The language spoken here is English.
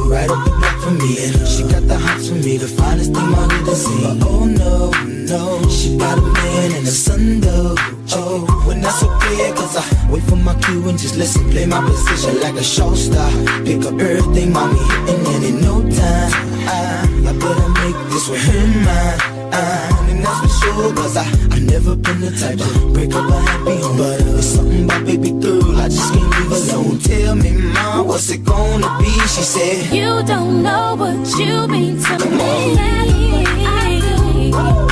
right up the block for me. And she got the hots for me, the finest thing my hood has seen. But oh no, no, she got a man and a son though. Oh, when that's okay, cause I wait for my cue and just listen, play my position like a show star. Pick up everything, mommy hitting, and in no time I better make this with her mine. And that's for sure, cause I never been the type to break up a happy home. But it's something about baby girl, I just can't leave alone. Tell me, mom, what's it gonna be? She said, you don't know what you mean to me. I do.